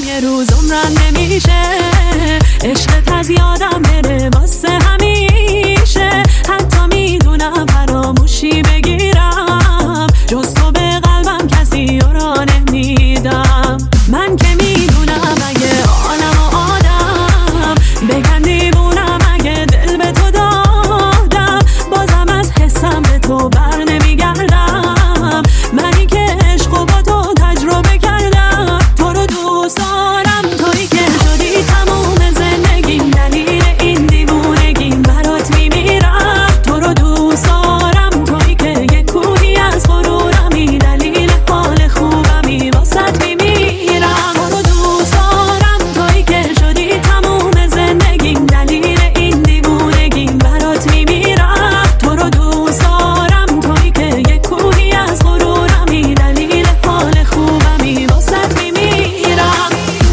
یه روز عمرم نمیشه عشقت از یادم بره واسه همیشه. حتی میدونم فراموشی بگیرم جز تو به قلبم کسی را نمیدم. من که میدونم اگه عالم و آدم بگن دیوونم اگه دل به تو دادم بازم از حسم به تو بر نمیگردم. منی که عشق و با تو تجربه کردم تو رو دوست دارم تویی که شدی تموم زندگیم دلیل این دیوونگیم برات میمیرم. تو رو دوست دارم تویی که یه کوهی از غرورمی دلیل حال خوبمی واسط میمیرم. تو رو دوست دارم تویی که شدی تموم زندگیم دلیل این دیوونگیم برات میمیرم. تو رو دوست دارم تویی که یه کوهی از غرورمی دلیل حال خوبمی واسط میمیرم.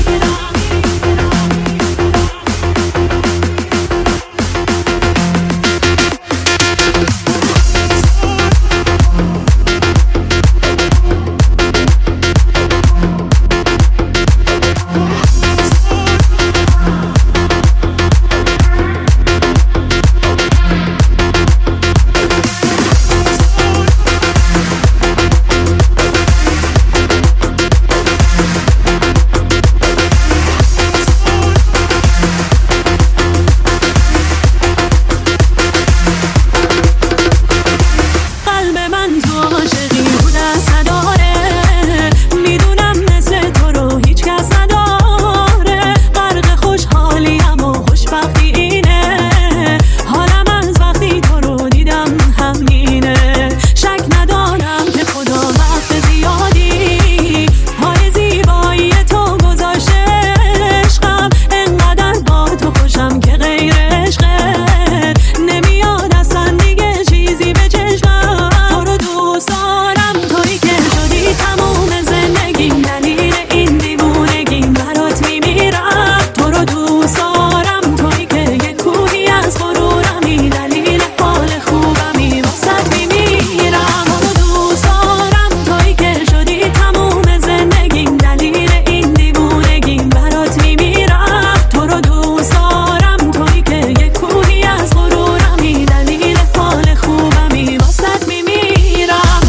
قلب من تو عاشقی بود از نداره میدونم مثل تو رو هیچ کس نداره. غرق خوشحالیم و خوشبختی اینه حالم از وقتی تو رو دیدم همینه. شک ندارم که خدا وقت زیادی پای زیبایی تو گذاشته عشقم. انقدر با تو خوشم که غیر عشقت نمیاد اصلا دیگه چیزی به چشمم. تو رو دوست دارم تویی که شدی تموم زندگیم دلیل این دیوونگیم برات میمیرم. تو رو دوست دارم تویی که یه کوهی از غرورمی دلیل حال خوبمی واسط میمیرم. تو رو دوست دارم تویی که شدی تموم زندگیم دلیل این دیوونگیم برات میمیرم. تو رو دوست دارم تویی که یه کوهی از غرورمی دلیل حال خوبمی واسط میمیرم.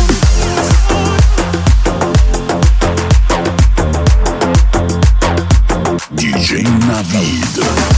DJ Navid.